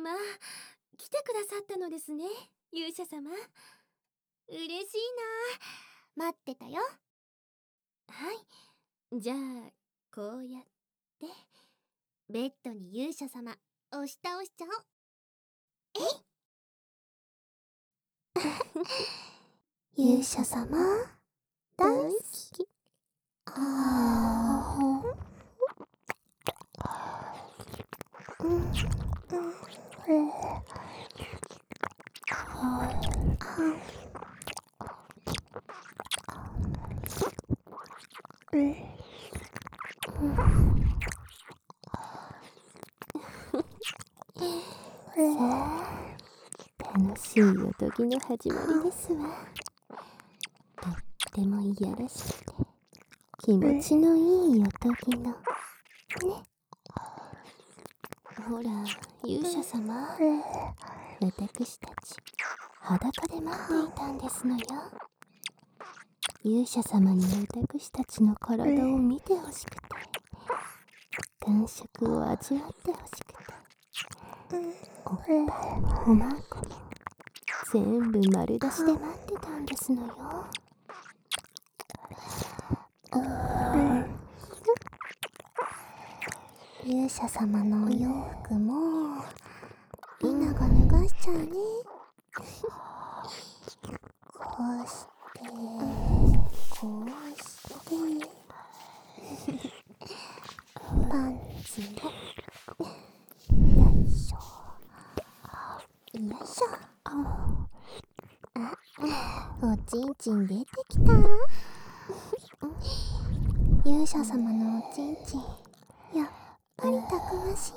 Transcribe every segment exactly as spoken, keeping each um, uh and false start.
様、来てくださったのですね、勇者様。嬉しいな。待ってたよ。はい、じゃあこうやってベッドに勇者様押し倒しちゃおう。えい勇者様大好き。ああ、うんうん、楽しいおとぎの始まりですわ。とってもいやらしくて気持ちのいいおとぎのね。ほら勇者様、私たち裸で待っていたんですのよ。勇者様に私たちの体を見てほしくて、感触を味わってほしくて、おっぱいもおまんこも全部丸出しで待ってたんですのよ。勇者様のお洋服もリナが脱がしちゃうね。こうしてこうしてパンツもよいしょよいしょ。あ、おちんちん出てきた。勇者様のおちんちんやっぱりたくまし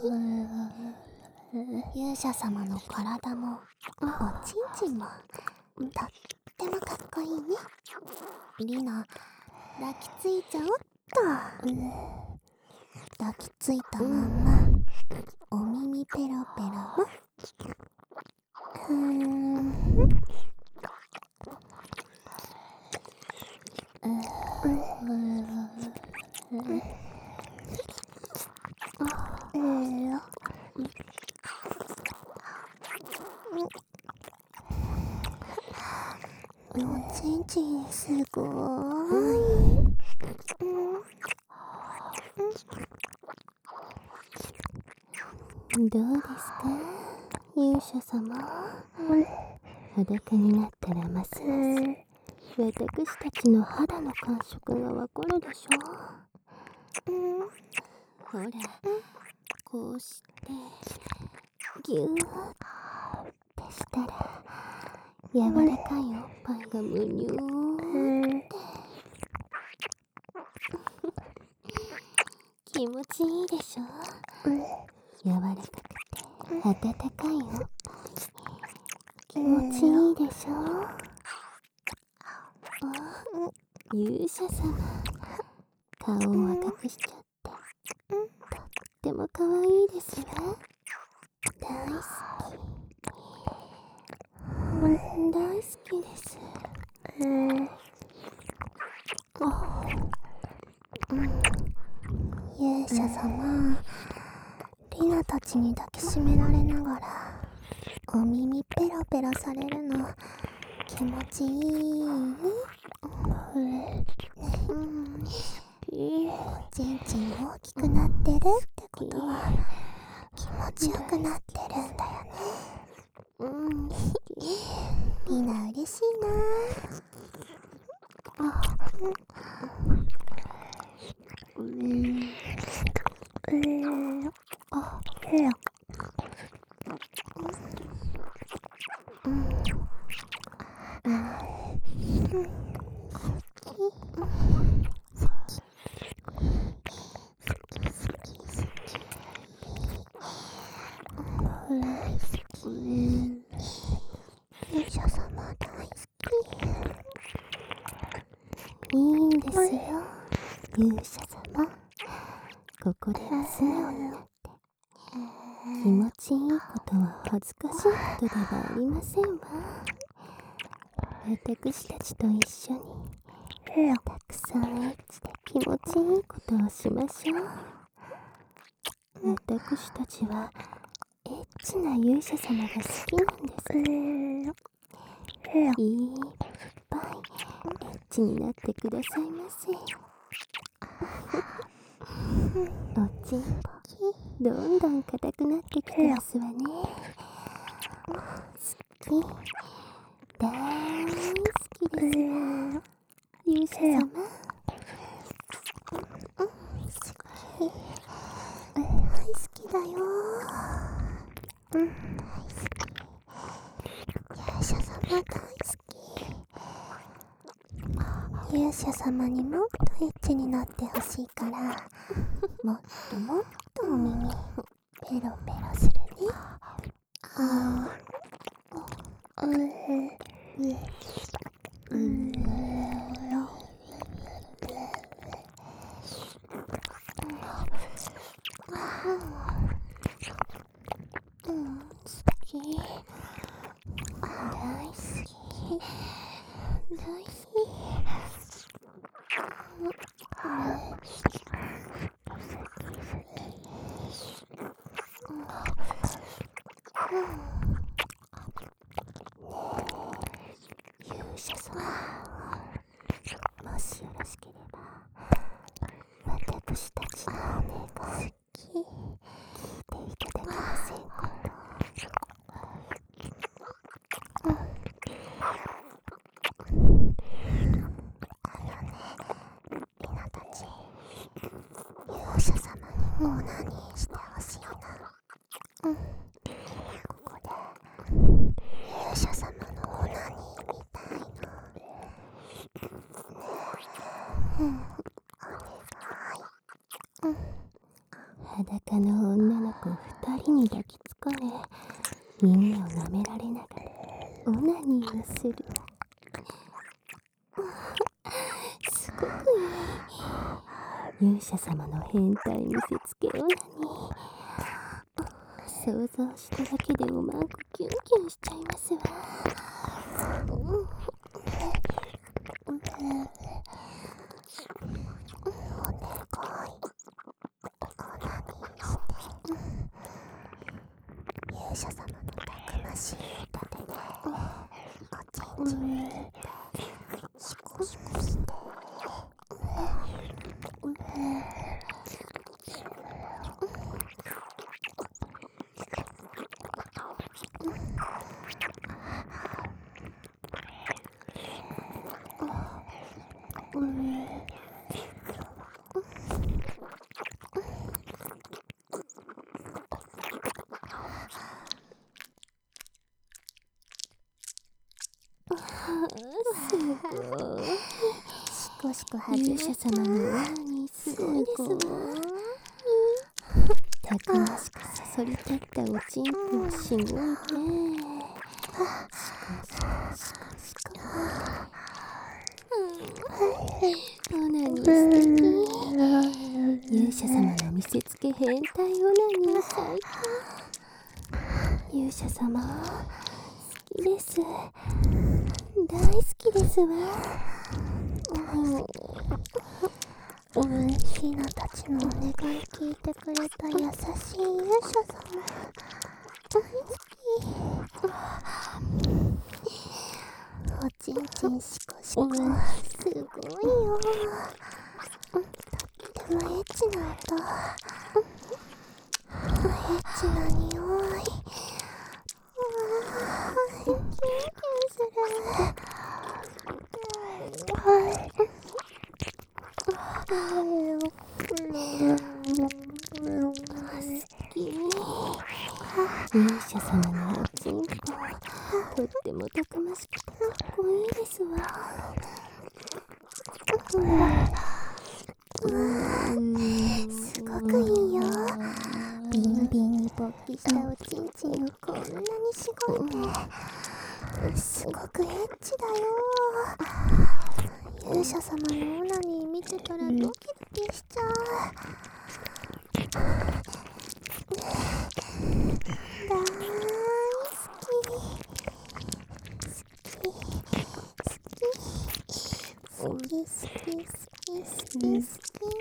い。勇者様の体もおちんちんもとってもかっこいいね。リナ、抱きついちゃおっと。抱きついたまんまお耳ペロペロもふーん。おちんちんすごーい。どうですか勇者様。裸になったらますます私たちの肌の感触がわかるでしょ。ほらこうしてギューってしたら柔らかいおっぱいがむにゅーって気持ちいいでしょ。柔らかくて温かいおっぱい気持ちいいでしょ。勇者様、顔を赤くしちゃってとっても可愛いですわ。大好き大好きです。勇者様、リナたちに抱きしめられながらお耳ペロペロされるの気持ちいい。うん、おちんちん大きくなってるってことは気持ちよくなってるんだよね。うん、リナ嬉しいな。あ、うん、うん、あ、へや。うん、うん。勇者様大好き。いいんですよ勇者様。ここでは素直になって気持ちいいことは恥ずかしいことではありませんわ。私たちと一緒にたくさんエッチで気持ちいいことをしましょう。私たちはエッチな勇者様が好きなんです。いっぱいエッチになってくださいませ。おちんぽどんどん硬くなってきてますわね。好き、大好きですわ、勇者様。好き、大好きだよ。うん、大好き。勇者様大好き。勇者様にもっとエッチになってほしいからもっともっとお耳ペロペロするね。あー、うえ、うえ、うん、好き、大好き、大好き。勇者様、もしよろしければ私たちのお願い聞いていただけませんか？勇者様にオナニーしてほしいな。うん、ここで勇者様のオナニーみたいの。うん、お願い。うん、裸の女の子二人に抱きつかれ、耳を舐められながらオナニーをする。すごくいい。勇者様の変態見せつけオナニー。想像しただけでおまんこキュンキュンしちゃいますわ。うん、お願い、オナニーして。勇者様のたくましい歌でね、おちんちんにシコシコして。すごい。シコシコ勇者様のオナニーすごいですわ。たくましくそそり立ったおちんぽはすごいね。シコシコシコシコ。オナニー素敵。勇者様の見せつけ変態オナニー最高。勇者様好きです。大好きですわ。うん、ひなたちのお願い聞いてくれた優しい勇者様大好き。おちんちんシコシコ、すごいよ。とってもエッチな音、エッチな匂い。キュンキュンする。はい。好き。勇者様のおちんぽ、とってもたくましくてかっこいいですわ。うん、すごくいいよ。ビンビンに勃起したおちんちんをこんなにしごいて、すごくエッチだよ。勇者様のオナニー見てたらドキドキしちゃう。大好き。好き。好き。好き。好き。好き。好き。好き。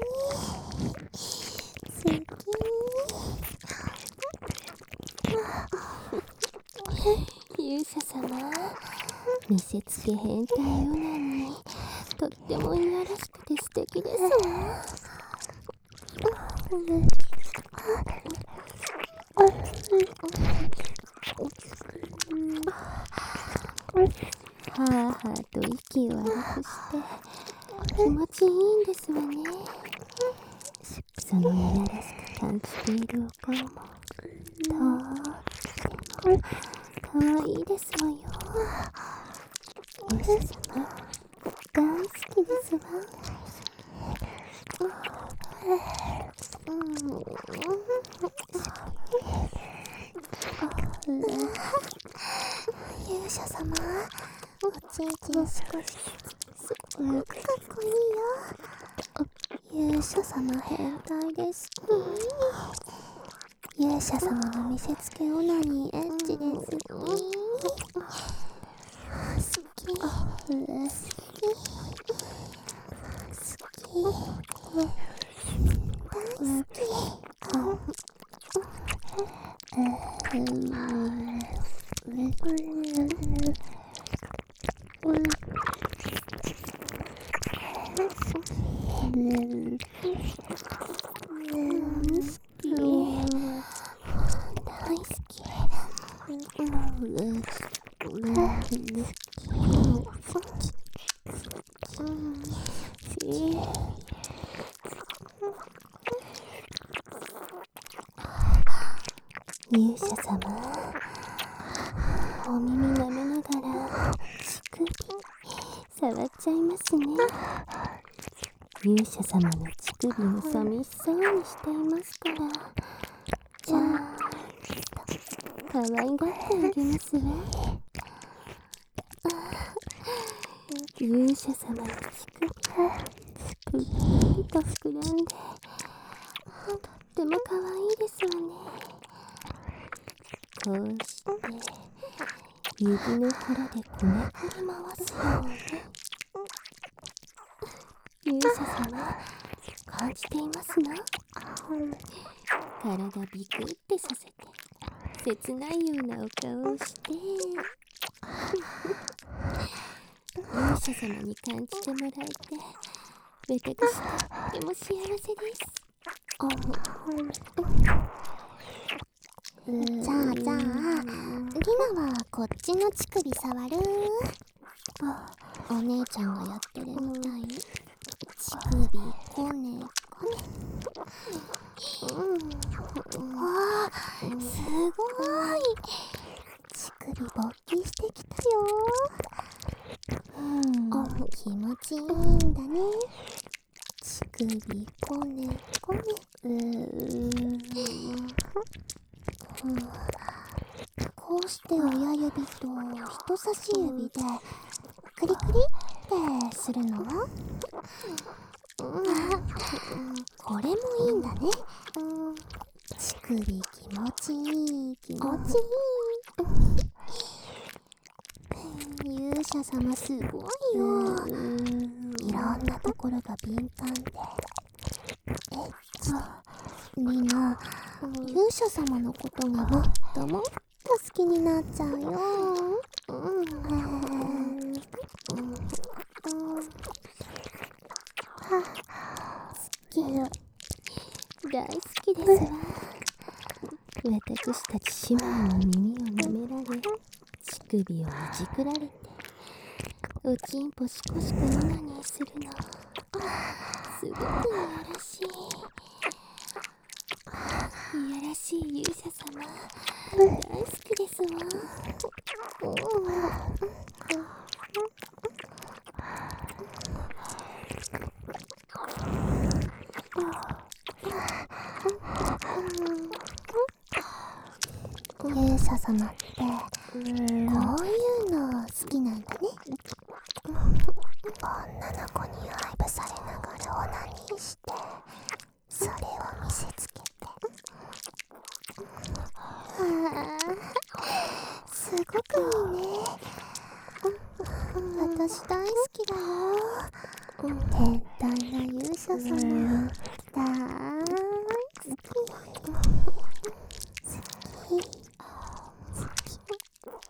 好き。 勇者様、見せつけ変態オナニー、とってもいやらしくて素敵ですわ。はあはあと息を荒くして気持ちいいんですわね。そのいやらしく感じているお顔もとってもかわいいですわよ。勇者様、大好きですわ。勇者様、おちんちん少しすごくかっこいいよ。勇者様変態ですね。勇者様の見せつけオナニーエッチですね。好き好き好き大好き。大好き。勇者様、お耳舐めながら乳首触っちゃいますね。勇者様の乳首も寂しそうにしていますから、ちゃんと可愛がってあげますわ。勇者様の乳首がぷっくりと膨らんで、とっても可愛いですわね。こうして指の腹でこねくり回すように。勇者様、感じていますな。体ビクってさせて切ないようなお顔をして勇者様に感じてもらえて、私とっても幸せです。じゃあじゃあ、リナはこっちの乳首触る？お姉ちゃんがやってるみたいに乳首こねこね。わあ、すごい。乳首勃起してきたよ。うん、気持ちいいんだね。乳首こねこね。うーん、こうして親指と人差し指でクリクリってするの？うん、これもいいんだね。乳首気持ちいい気持ちいい。勇者様すごいよ。いろんなところが敏感でエッチ。みんな勇者様のことがもっともっと好きになっちゃうよ。うん、好き、大好きですわ。私たち姉妹の耳を舐められ、乳首をいじくられて、おちんぽしこしこオナニーするの、すごくいやらしい。いやらしい勇者様、大好きですわ。勇者様ってこういうの好きなんだね。女の子に愛撫されながらオナニーして、それを見せつけて、あー、すごくいいね。私大好きだよ。変態な勇者様、大好き。好き。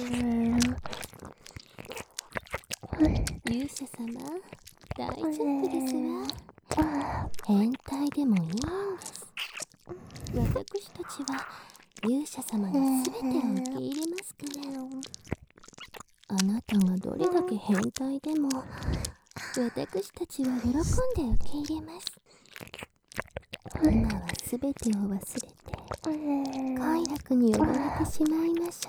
勇者様、大丈夫ですわ。変態でもいいんです。私たちは勇者様のすべてを受け入れますから。あなたがどれだけ変態でも私たちは喜んで受け入れます。今はすべてを忘れて快楽に溺れてしまいましょ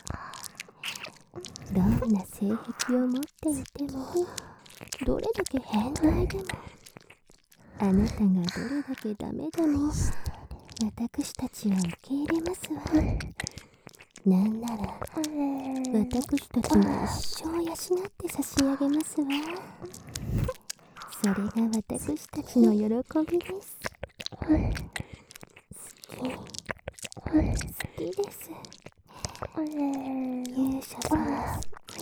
う。どんな性癖を持っていても、どれだけ変態でも、あなたがどれだけダメでも私たちは受け入れますわ。なんなら私たちが一生養って差し上げますわ。それが私たちの喜びです。好き好きです。勇者様、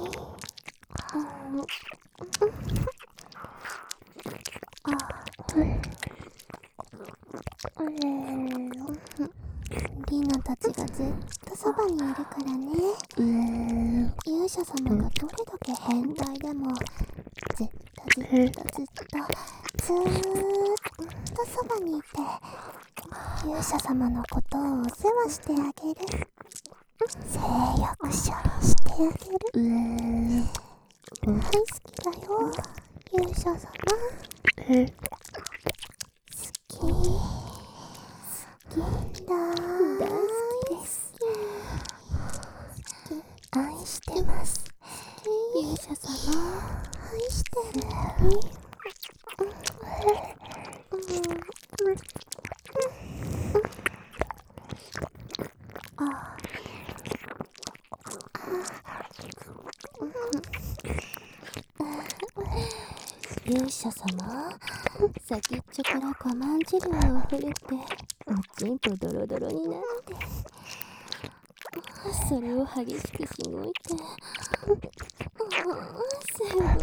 リナたちがずっとそばにいるからね。勇者様がどれだけ変態でもずっとずっとずっとずーっとそばにいて勇者様のことをお世話してあげる。性欲者してあげる。大好きだよ、勇者様。好き好きだ、大好きです。愛してます、勇者様。愛してる。勇者様、先っちょからごまん汁が溢れておちんぽドロドロになって、それを激しくしごいて、すごい、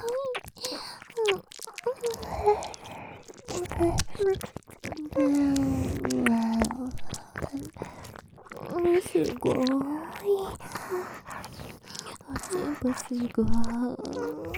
すごい、おちんぽすごい。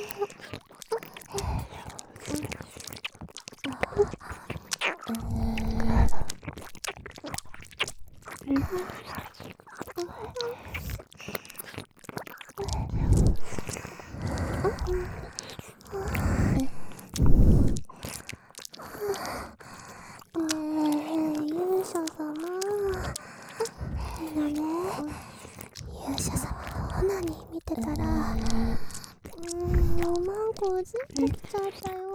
勇者様、いいのね。勇者様のオナニー見てたら、うーん、おまんこうずってきちゃったよ。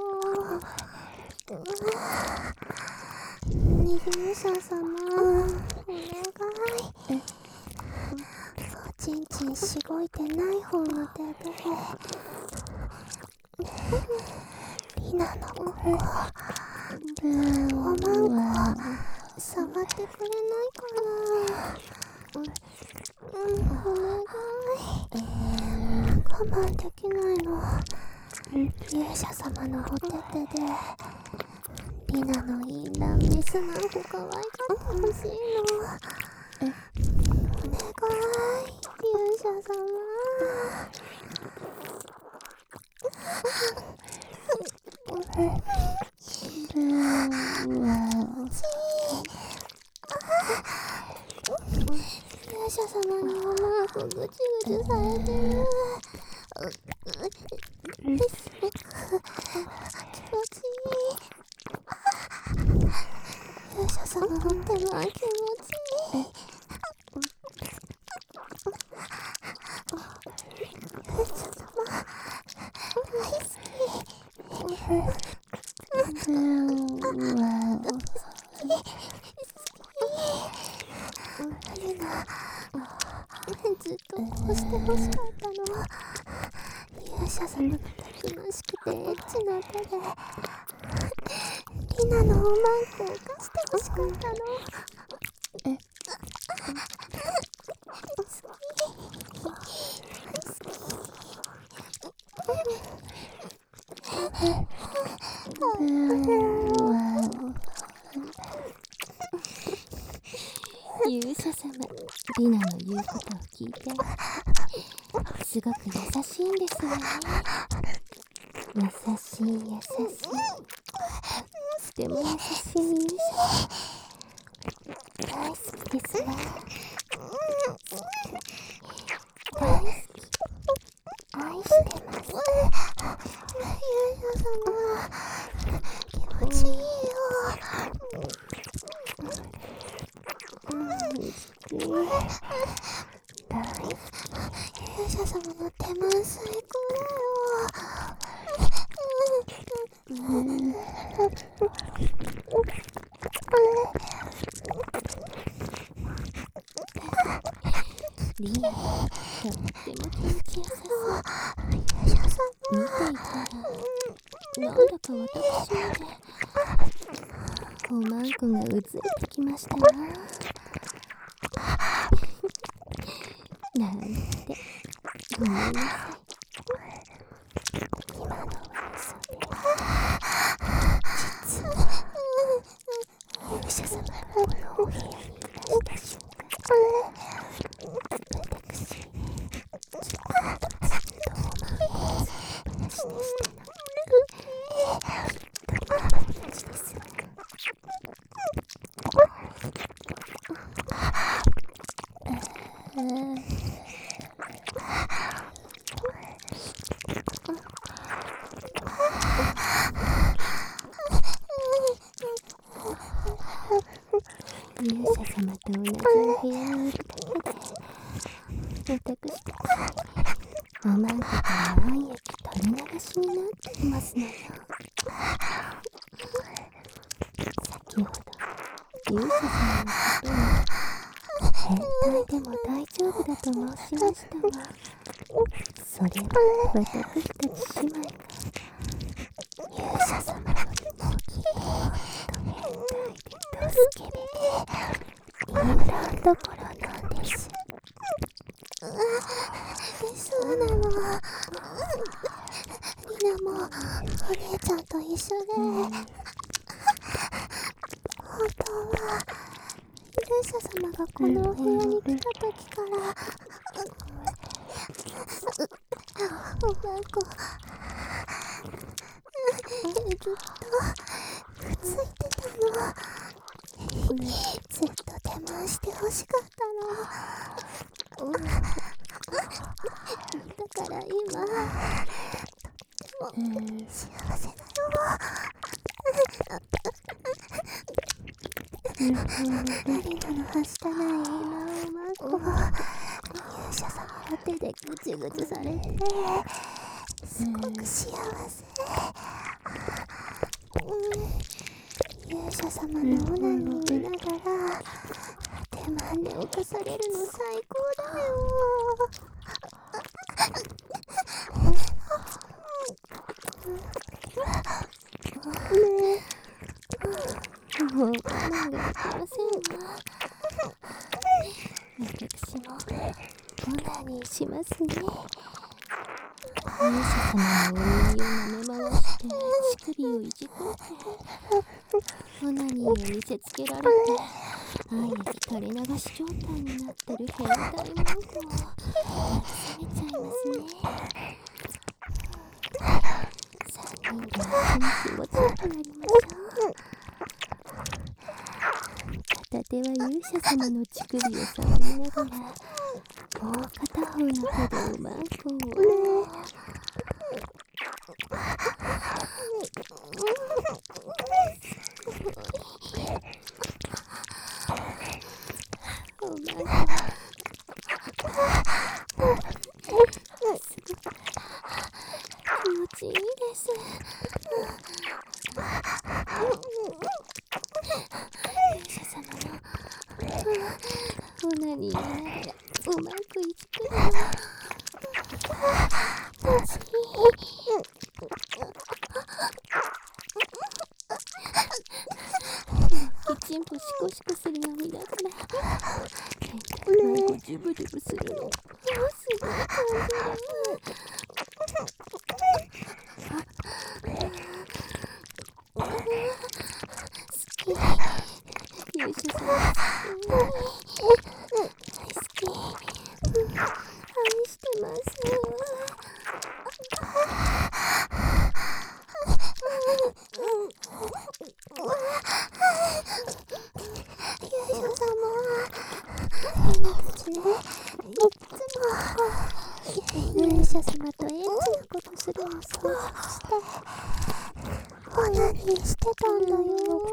勇者様、お願い。おちんちんしごいてない方の手でリナのここ、おまんこ触ってくれないかな。うん、お願い。我慢できないの。勇者様のお手手でリナのインランメスなんこ可愛がってほしいの。お願い、勇者様。勇者様におまんこぐちぐちされてる。気持ちいい。勇者様の手間気持ちいい。勇者様大好き。リナ、ずっとこうしてほしかったの。勇者様がたくましくてエッチな手でリナのおまんこを貸してほしかったの。え勇者様、 リナの言うことを聞いてすごく優しいんですよね。優しい優しい、とっても優しい勇者大好きですわ。大好き、愛してます。勇者様、気持ちいいよ。大好き。勇者様の手間最高だよ。リナ、とっても気持ちよさそう。勇者様、見ていたらなんだか私までおまんこがうずいてきましたわ。なんてごめんなさい。今のは嘘で、実は勇者様がこのお部屋にいらした瞬間、私ずっとずっとおまんこを話でしたの。どんな友達です。勇者様と同じお部屋にいるだけで私たちおまんこから卵液取り流しになっていますのよ。先ほど勇者様のことを変態でも大丈夫だと申しましたが、それは私たち姉妹が勇者様よりももっと変態でドスケベで淫乱どころなんです。そうなの。リナもお姉ちゃんと一緒で、うん、本当は勇者様がこのお部屋に来た時から、おまんこずっとくっついてたの。ずっと手間してほしかったの。だから今とっても幸せだよ。リナのはしたない今おまんこは勇者様の手でぐちゅぐちゅされてすごく幸せ。勇者様のオナニー見ながら手間で犯されるの最高だよ。もう我慢ができませんわ。私もオナニーしますね。勇者様のお耳を舐め回して乳首をいじくってオナニーを見せつけられて愛液垂れ流し状態になってる変態マンコを慰めちゃいますね。三人で一緒に気持ちよくなりましょう。片手は勇者様の乳首を触りながらもう片方の手でおまんこをおまんこ気持ちいいです。勇者様のオナニー見ながらおまんこいじくるの楽しい。きちんとシコシコするの見ながら変態マンコジュブジュブするのすごい感じる。好き。勇者様大好き。 勇者様とエッチなことするの想像してオナニーしてたんだよ。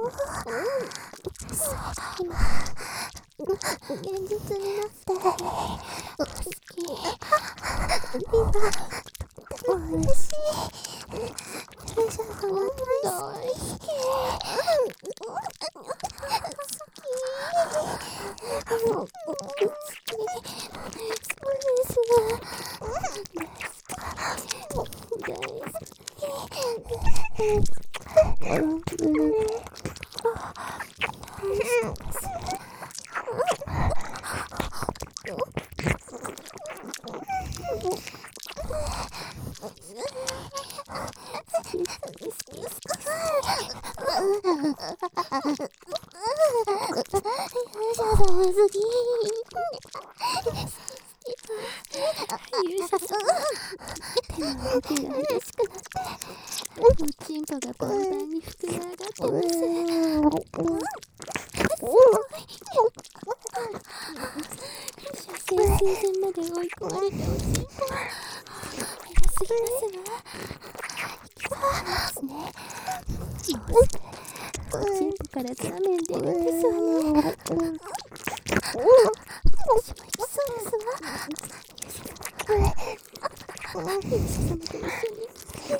今現実になって好き。今とっても嬉しい。勇者様大好き。好き。好き。そうです。大好き。大好き。勇者様、手の動きが激しくなっておちんぽがパンパンに膨れ上がってます。射精寸前まで追い込まれたおちんぽは早すぎますわ。息がますね。もうすぐおちんぽからザーメン出るんですわね。私も行きそうですわ。勇者様と一緒にです。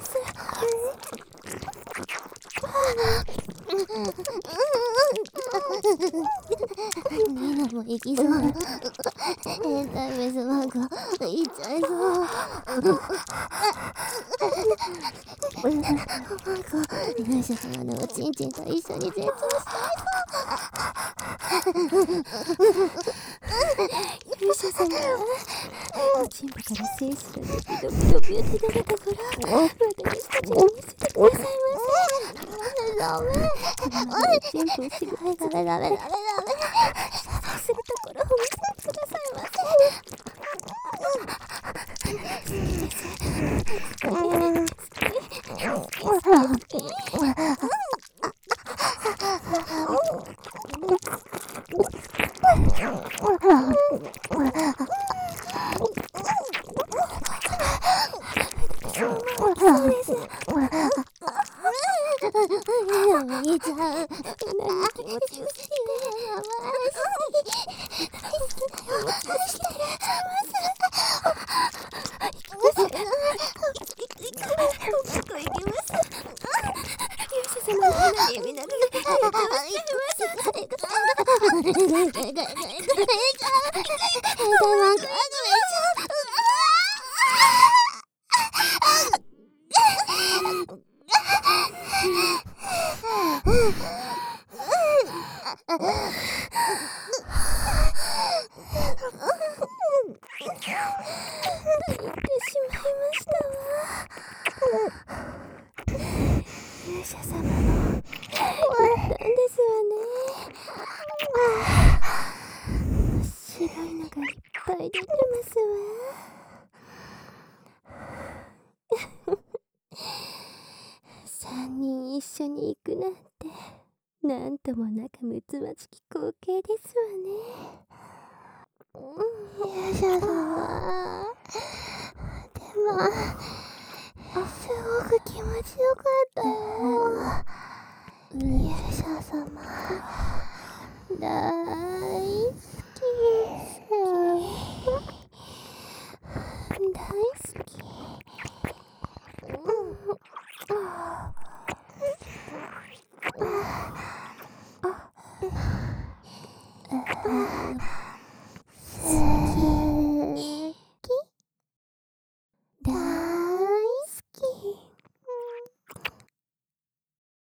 ニーナも行きそう。変態メスマーク行っちゃいそう。勇者様のおちんちんと一緒に絶望したいそう。勇者様おちんぽから精子がドビドビドビって出たところ私たちに見せてくださいませ。ダメダメおちんぽをしぐってダメダメダメダメ射精するところを見せてくださいませ。好きです好き好き好きそうです。お兄ちゃん、何気持ちよすぎてやばいし。大好きだよ。大好きだよ。行きます。行きます。勇者様の花に見ながら行きます。勇者様も言ったんですわね。白いのがいっぱい出てますわ。三人一緒に行くなんてなんとも仲睦まじき光景ですわね。勇者様でもすごく気持ちよかったよ。勇者様だー